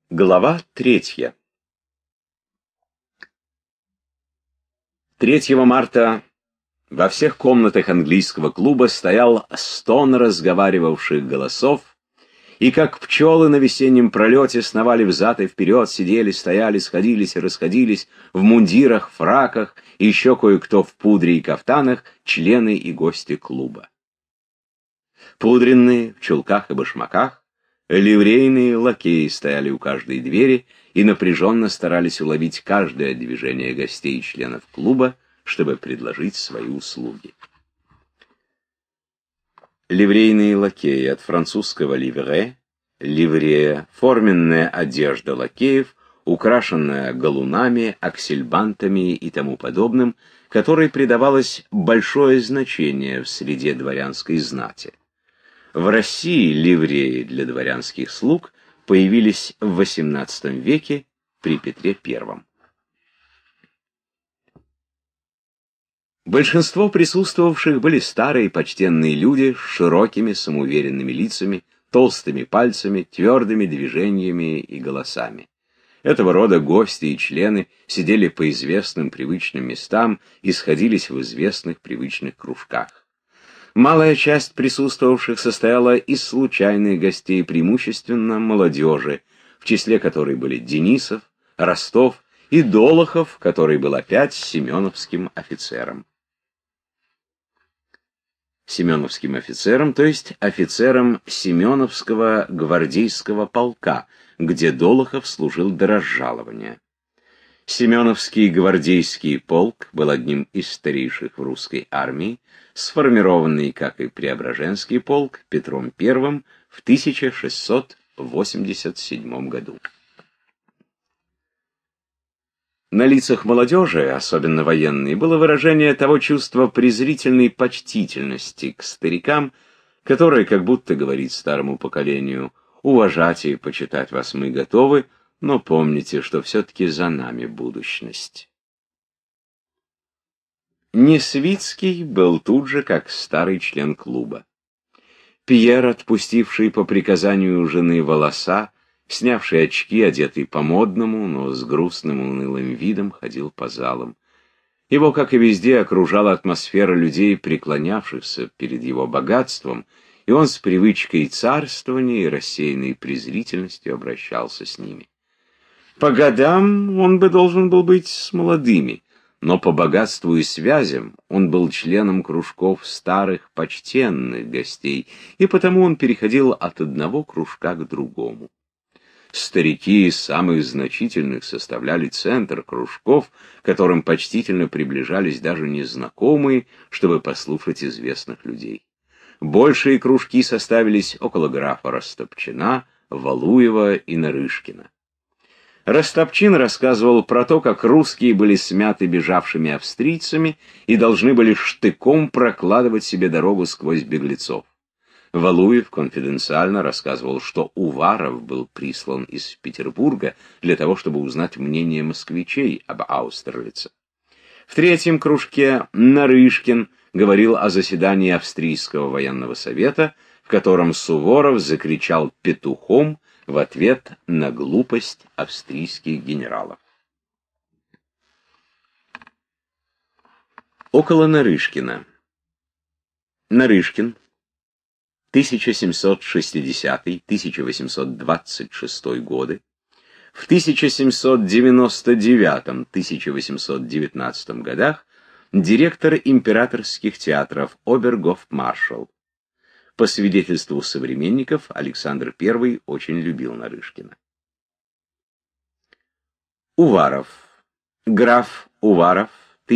Глава 3. 3 марта во всех комнатах английского клуба стоял стон разговаривавших голосов, и как пчелы на весеннем пролете сновали взад и вперед, сидели, стояли, сходились и расходились в мундирах, фраках и еще кое-кто в пудре и кафтанах, члены и гости клуба. Пудренные, в чулках и башмаках, ливрейные лакеи стояли у каждой двери и напряженно старались уловить каждое движение гостей и членов клуба, чтобы предложить свои услуги. Ливрейные лакеи, от французского ливре, ливрея, форменная одежда лакеев, украшенная галунами, аксельбантами и тому подобным, которой придавалось большое значение в среде дворянской знати. В России ливреи для дворянских слуг появились в XVIII веке при Петре I. Большинство присутствовавших были старые почтенные люди с широкими самоуверенными лицами, толстыми пальцами, твердыми движениями и голосами. Этого рода гости и члены сидели по известным привычным местам и сходились в известных привычных кружках. Малая часть присутствовавших состояла из случайных гостей, преимущественно молодежи, в числе которой были Денисов, Ростов и Долохов, который был опять семеновским офицером. Семеновским офицером, то есть офицером Семеновского гвардейского полка, где Долохов служил до разжалования. Семеновский гвардейский полк был одним из старейших в русской армии, сформированный, как и Преображенский полк, Петром I в 1687 году. На лицах молодежи, особенно военной, было выражение того чувства презрительной почтительности к старикам, которое как будто говорит старому поколению: «Уважать и почитать вас мы готовы, но помните, что все-таки за нами будущность». Несвицкий был тут же как старый член клуба. Пьер, отпустивший по приказанию жены волоса, снявший очки, одетый по-модному, но с грустным унылым видом, ходил по залам. Его, как и везде, окружала атмосфера людей, преклонявшихся перед его богатством, и он с привычкой царствования и рассеянной презрительностью обращался с ними. По годам он бы должен был быть с молодыми, но по богатству и связям он был членом кружков старых почтенных гостей, и потому он переходил от одного кружка к другому. Старики из самых значительных составляли центр кружков, к которым почтительно приближались даже незнакомые, чтобы послушать известных людей. Большие кружки составились около графа Растопчина, Валуева и Нарышкина. Растопчин рассказывал про то, как русские были смяты бежавшими австрийцами и должны были штыком прокладывать себе дорогу сквозь беглецов. Валуев конфиденциально рассказывал, что Уваров был прислан из Петербурга для того, чтобы узнать мнение москвичей об Аустерлице. В третьем кружке Нарышкин говорил о заседании Австрийского военного совета, в котором Суворов закричал петухом в ответ на глупость австрийских генералов. Около Нарышкина. Нарышкин, 1760-1826 годы, в 1799-1819 годах директор императорских театров, обергофмаршал. По свидетельству современников, Александр I очень любил Нарышкина. Уваров. Граф Уваров,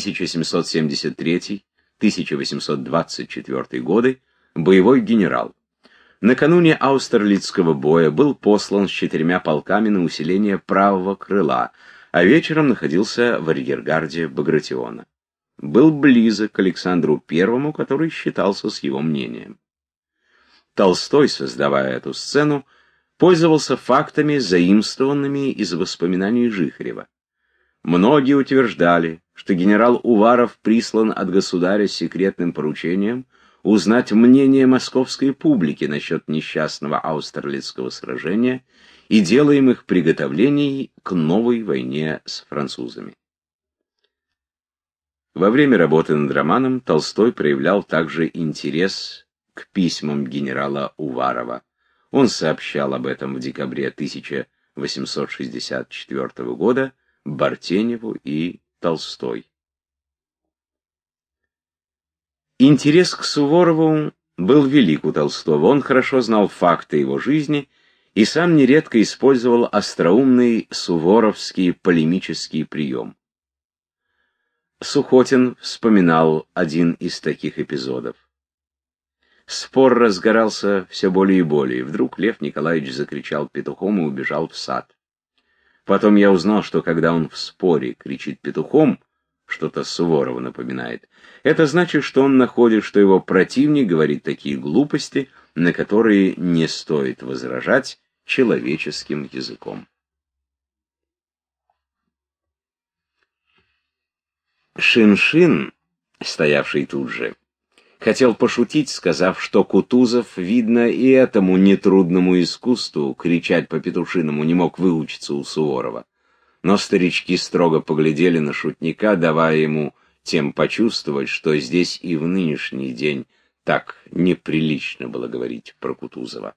1773-1824 годы, боевой генерал. Накануне Аустерлицкого боя был послан с 4 полками на усиление правого крыла, а вечером находился в арьергарде Багратиона. Был близок к Александру I, который считался с его мнением. Толстой, создавая эту сцену, пользовался фактами, заимствованными из воспоминаний Жихарева. Многие утверждали, что генерал Уваров прислан от государя с секретным поручением узнать мнение московской публики насчет несчастного Аустерлицкого сражения и делаемых приготовлений к новой войне с французами. Во время работы над романом Толстой проявлял также интерес к письмам генерала Уварова. Он сообщал об этом в декабре 1864 года Бартеневу и Толстой. Интерес к Суворову был велик у Толстого. Он хорошо знал факты его жизни и сам нередко использовал остроумный суворовский полемический прием. Сухотин вспоминал один из таких эпизодов. Спор разгорался все более и более. Вдруг Лев Николаевич закричал петухом и убежал в сад. Потом я узнал, что когда он в споре кричит петухом, что-то Суворова напоминает, это значит, что он находит, что его противник говорит такие глупости, на которые не стоит возражать человеческим языком. Шин-Шин, стоявший тут же, хотел пошутить, сказав, что Кутузов, видно, и этому нетрудному искусству кричать по-петушиному не мог выучиться у Суворова. Но старички строго поглядели на шутника, давая ему тем почувствовать, что здесь и в нынешний день так неприлично было говорить про Кутузова.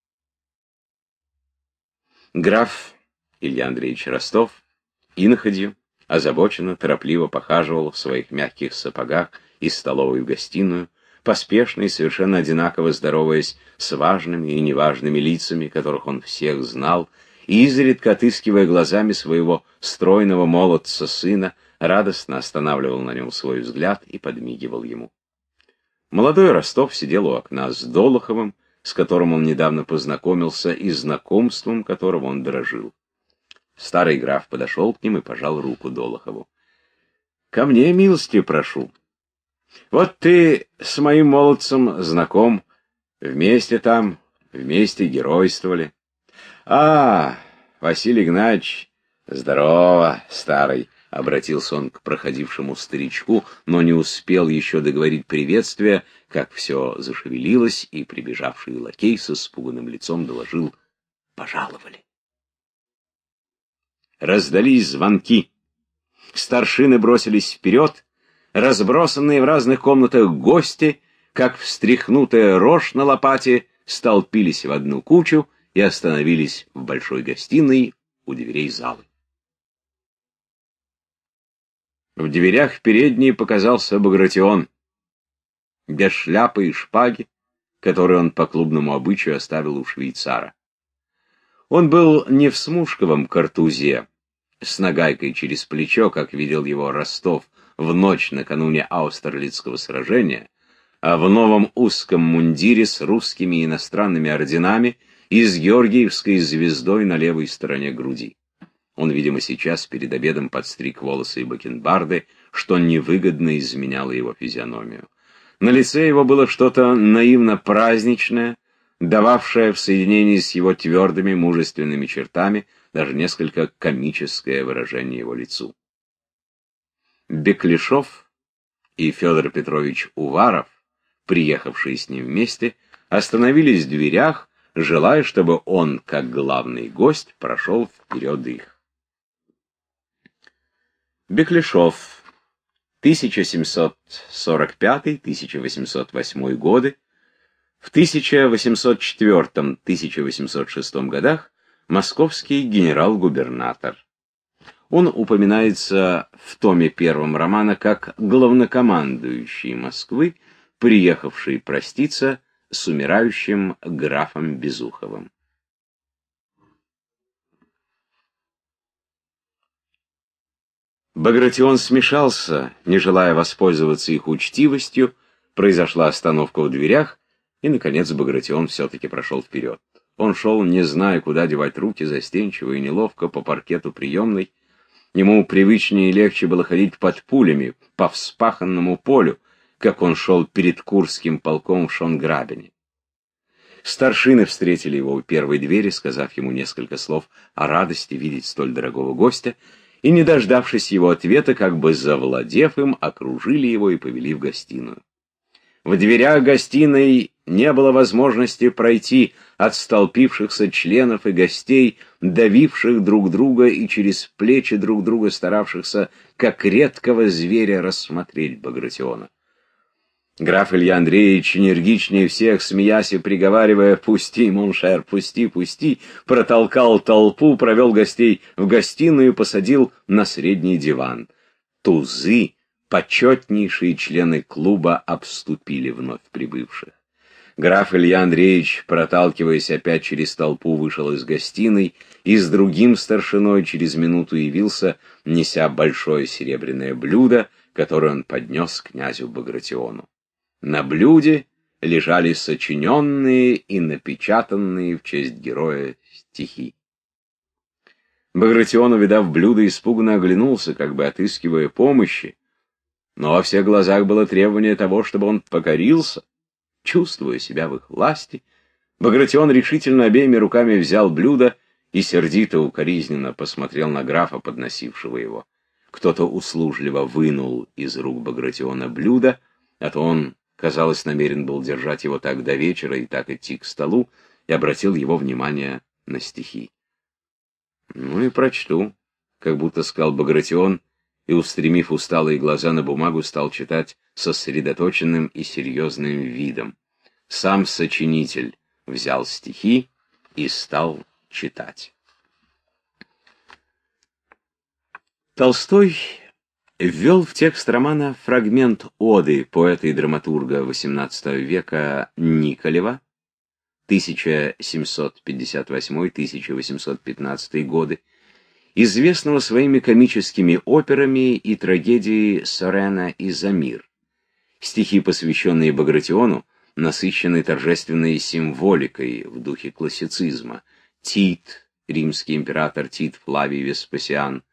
Граф Илья Андреевич Ростов иноходью озабоченно, торопливо похаживал в своих мягких сапогах из столовой в гостиную, поспешно и совершенно одинаково здороваясь с важными и неважными лицами, которых он всех знал, и изредка отыскивая глазами своего стройного молодца сына, радостно останавливал на нем свой взгляд и подмигивал ему. Молодой Ростов сидел у окна с Долоховым, с которым он недавно познакомился и знакомством которого он дорожил. Старый граф подошел к ним и пожал руку Долохову. — Ко мне милости прошу. Вот ты с моим молодцем знаком, вместе геройствовали. — А, Василий Игнатьевич, здорово, старый, — обратился он к проходившему старичку, но не успел еще договорить приветствие, как все зашевелилось, и прибежавший лакей с испуганным лицом доложил: пожаловали. Раздались звонки. Старшины бросились вперед, разбросанные в разных комнатах гости, как встряхнутая рожь на лопате, столпились в одну кучу и остановились в большой гостиной у дверей залы. В дверях передней показался Багратион, без шляпы и шпаги, которую он по клубному обычаю оставил у швейцара. Он был не в смушковом картузе, с нагайкой через плечо, как видел его Ростов в ночь накануне Аустерлицкого сражения, а в новом узком мундире с русскими и иностранными орденами и с георгиевской звездой на левой стороне груди. Он, видимо, сейчас перед обедом подстриг волосы и бакенбарды, что невыгодно изменяло его физиономию. На лице его было что-то наивно-праздничное, дававшее в соединении с его твердыми мужественными чертами даже несколько комическое выражение его лицу. Беклешов и Федор Петрович Уваров, приехавшие с ним вместе, остановились в дверях, желая, чтобы он, как главный гость, прошел вперед их. Беклешов, 1745-1808 годы, в 1804-1806 годах московский генерал-губернатор. Он упоминается в томе первом романа как главнокомандующий Москвы, приехавший проститься с умирающим графом Безуховым. Багратион смешался, не желая воспользоваться их учтивостью, произошла остановка в дверях, и, наконец, Багратион все-таки прошел вперед. Он шел, не зная, куда девать руки, застенчиво и неловко по паркету приемной. Ему привычнее и легче было ходить под пулями, по вспаханному полю, как он шел перед Курским полком в Шонграбене. Старшины встретили его у первой двери, сказав ему несколько слов о радости видеть столь дорогого гостя, и, не дождавшись его ответа, как бы завладев им, окружили его и повели в гостиную. В дверях гостиной не было возможности пройти, от столпившихся членов и гостей, давивших друг друга и через плечи друг друга старавшихся, как редкого зверя, рассмотреть Багратиона. Граф Илья Андреевич, энергичнее всех, смеясь и приговаривая «Пусти, моншер, пусти, пусти», протолкал толпу, провел гостей в гостиную и посадил на средний диван. Тузы, почетнейшие члены клуба, обступили вновь прибывших. Граф Илья Андреевич, проталкиваясь опять через толпу, вышел из гостиной и с другим старшиной через минуту явился, неся большое серебряное блюдо, которое он поднес князю Багратиону. На блюде лежали сочиненные и напечатанные в честь героя стихи. Багратион, увидав блюдо, испуганно оглянулся, как бы отыскивая помощи, но во всех глазах было требование того, чтобы он покорился. Чувствуя себя в их власти, Багратион решительно обеими руками взял блюдо и сердито укоризненно посмотрел на графа, подносившего его. Кто-то услужливо вынул из рук Багратиона блюдо, а то он, казалось, намерен был держать его так до вечера и так идти к столу, и обратил его внимание на стихи. «Ну и прочту», — как будто сказал Багратион, и, устремив усталые глаза на бумагу, стал читать сосредоточенным и серьезным видом. Сам сочинитель взял стихи и стал читать. Толстой ввел в текст романа фрагмент оды поэта и драматурга XVIII века Николева, 1758-1815 годы, известного своими комическими операми и трагедией Сорена и Замир. Стихи, посвященные Багратиону, насыщены торжественной символикой в духе классицизма. Тит, римский император Тит Флавий Веспасиан,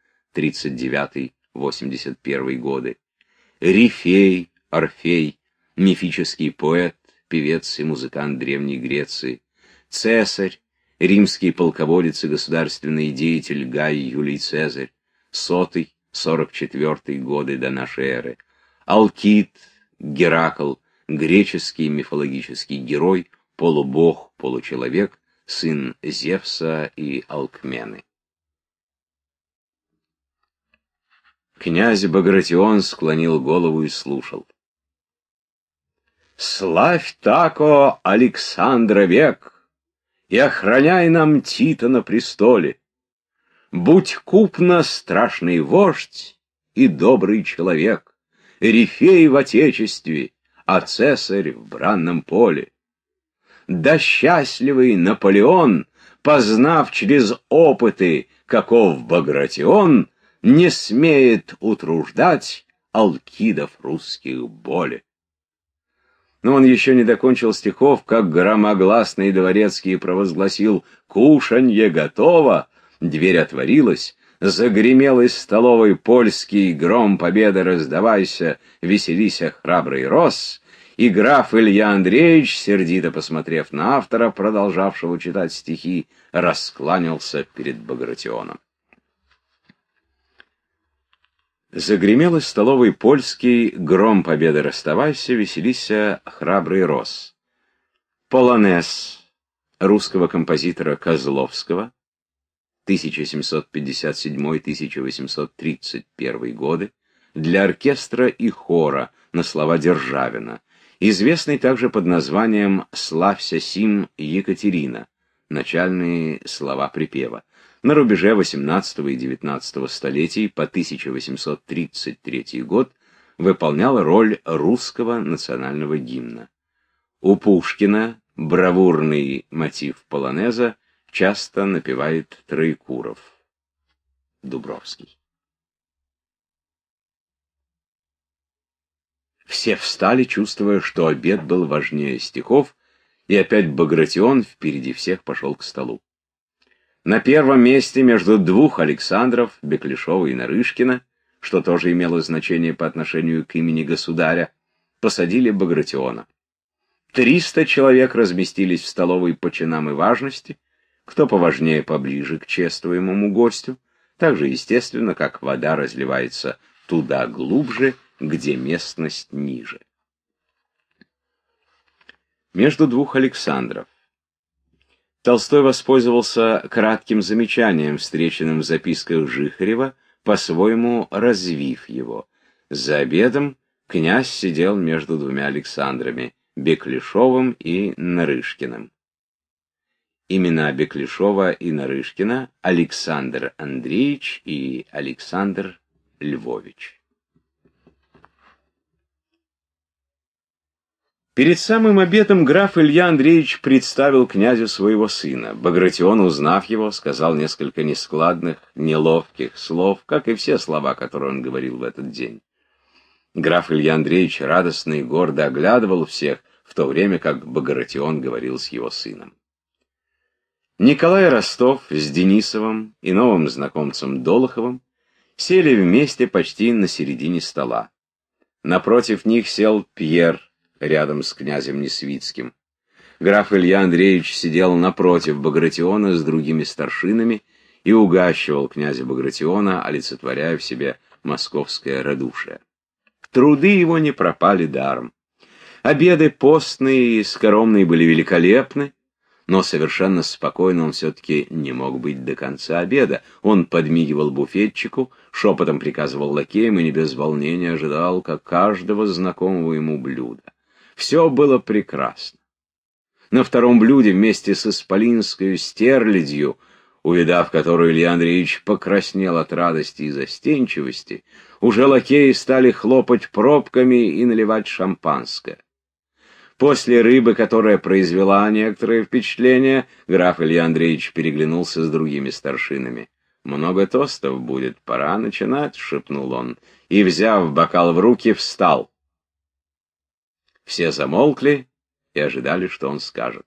39-81 годы. Рифей, Орфей, мифический поэт, певец и музыкант Древней Греции. Цесарь, римский полководец и государственный деятель Гай Юлий Цезарь, 100-44 годы до нашей эры. Алкид, Геракл, греческий мифологический герой, полубог, получеловек, сын Зевса и Алкмены. Князь Багратион склонил голову и слушал. «Славь тако Александра век, и охраняй нам Тита на престоле. Будь купно страшный вождь и добрый человек, Рифей в отечестве, а Цесарь в бранном поле. Да счастливый Наполеон, познав через опыты, каков Багратион, не смеет утруждать алкидов русских боли». Но он еще не докончил стихов, как громогласный дворецкий провозгласил «Кушанье готово!». Дверь отворилась, загремел из столовой польский гром победы «Раздавайся, веселися, храбрый рос!», и граф Илья Андреевич, сердито посмотрев на автора, продолжавшего читать стихи, раскланялся перед Багратионом. Загремел из столовой польский гром победы «Расставайся, веселися, храбрый рос». Полонез русского композитора Козловского, 1757-1831 годы, для оркестра и хора на слова Державина, известный также под названием «Славься сим, Екатерина», начальные слова припева. На рубеже XVIII и XIX столетий по 1833 год выполнял роль русского национального гимна. У Пушкина бравурный мотив полонеза часто напевает Троекуров. Дубровский. Все встали, чувствуя, что обед был важнее стихов, и опять Багратион впереди всех пошел к столу. На первом месте между двух Александров, Беклишева и Нарышкина, что тоже имело значение по отношению к имени государя, посадили Багратиона. 300 человек разместились в столовой по чинам и важности, кто поважнее поближе к чествуемому гостю, так же естественно, как вода разливается туда глубже, где местность ниже. Между двух Александров. Толстой воспользовался кратким замечанием, встреченным в записках Жихарева, по-своему развив его. За обедом князь сидел между двумя Александрами, Беклишевым и Нарышкиным. Имена Беклишева и Нарышкина — Александр Андреевич и Александр Львович. Перед самым обедом граф Илья Андреевич представил князю своего сына. Багратион, узнав его, сказал несколько нескладных, неловких слов, как и все слова, которые он говорил в этот день. Граф Илья Андреевич радостно и гордо оглядывал всех, в то время как Багратион говорил с его сыном. Николай Ростов с Денисовым и новым знакомцем Долоховым сели вместе почти на середине стола. Напротив них сел Пьер, рядом с князем Несвицким. Граф Илья Андреевич сидел напротив Багратиона с другими старшинами и угощивал князя Багратиона, олицетворяя в себе московское радушие. Труды его не пропали даром. Обеды постные и скоромные были великолепны, но совершенно спокойно он все-таки не мог быть до конца обеда. Он подмигивал буфетчику, шепотом приказывал лакеям и не без волнения ожидал как каждого знакомого ему блюда. Все было прекрасно. На втором блюде вместе с исполинской стерлядью, увидав которую Илья Андреевич покраснел от радости и застенчивости, уже лакеи стали хлопать пробками и наливать шампанское. После рыбы, которая произвела некоторое впечатление, граф Илья Андреевич переглянулся с другими старшинами. «Много тостов будет, пора начинать», — шепнул он, и, взяв бокал в руки, встал. Все замолкли и ожидали, что он скажет.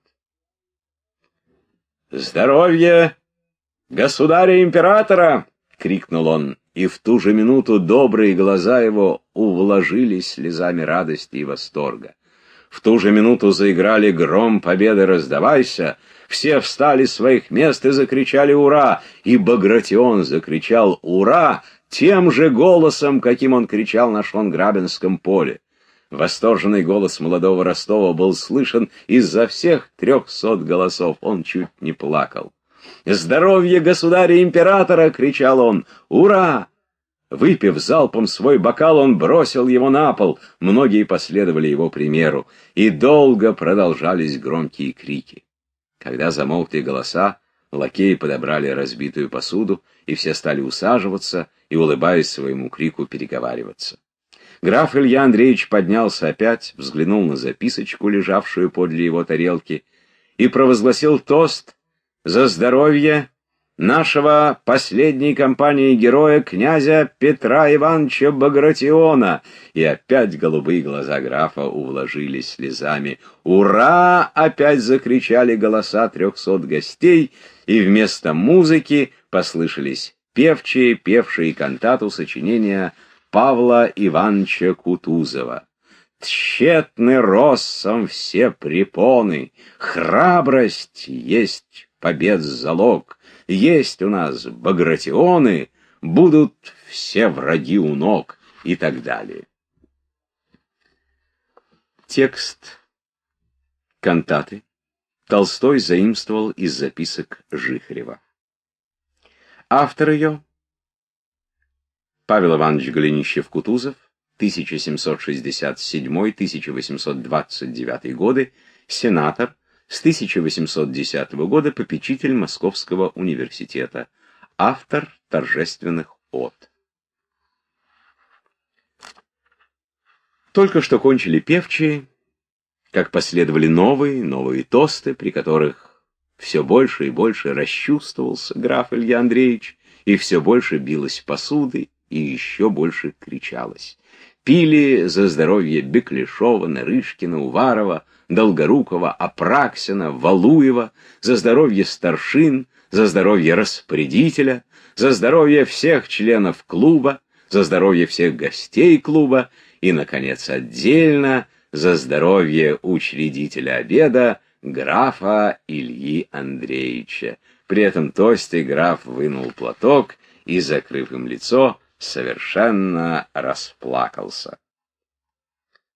«Здоровье государя-императора!» — крикнул он, и в ту же минуту добрые глаза его увлажились слезами радости и восторга. В ту же минуту заиграли «Гром победы раздавайся», все встали с своих мест и закричали «Ура!», и Багратион закричал «Ура!» тем же голосом, каким он кричал на Шонграбенском поле. Восторженный голос молодого Ростова был слышен из-за всех 300 голосов. Он чуть не плакал. «Здоровье государя-императора!» — кричал он. «Ура!» Выпив залпом свой бокал, он бросил его на пол. Многие последовали его примеру, и долго продолжались громкие крики. Когда замолкли голоса, лакеи подобрали разбитую посуду, и все стали усаживаться и, улыбаясь своему крику, переговариваться. Граф Илья Андреевич поднялся опять, взглянул на записочку, лежавшую подле его тарелки, и провозгласил тост за здоровье нашего последней кампании героя князя Петра Ивановича Багратиона. И опять голубые глаза графа увлажились слезами. «Ура!» — опять закричали голоса 300 гостей, и вместо музыки послышались певчие, певшие кантату сочинения Павла Ивановича Кутузова. «Тщетны россом все препоны, храбрость есть побед залог, есть у нас багратионы, будут все враги у ног», и так далее. Текст кантаты Толстой заимствовал из записок Жихарева. Автор ее — Павел Иванович Голенищев-Кутузов, 1767-1829 годы, сенатор, с 1810 года попечитель Московского университета, автор торжественных од. Только что кончили певчие, как последовали новые тосты, при которых все больше и больше расчувствовался граф Илья Андреевич, и все больше билось посуды, и еще больше кричалось. Пили за здоровье Беклишева, Нарышкина, Уварова, Долгорукова, Апраксина, Валуева, за здоровье старшин, за здоровье распорядителя, за здоровье всех членов клуба, за здоровье всех гостей клуба и, наконец, отдельно за здоровье учредителя обеда графа Ильи Андреевича. При этом тосте граф вынул платок и, закрыв им лицо, совершенно расплакался.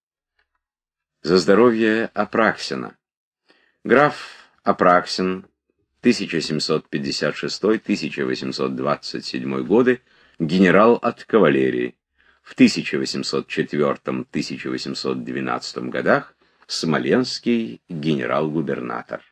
За здоровье Апраксина. Граф Апраксин 1756-1827 годы генерал от кавалерии. В 1804-1812 годах смоленский генерал-губернатор.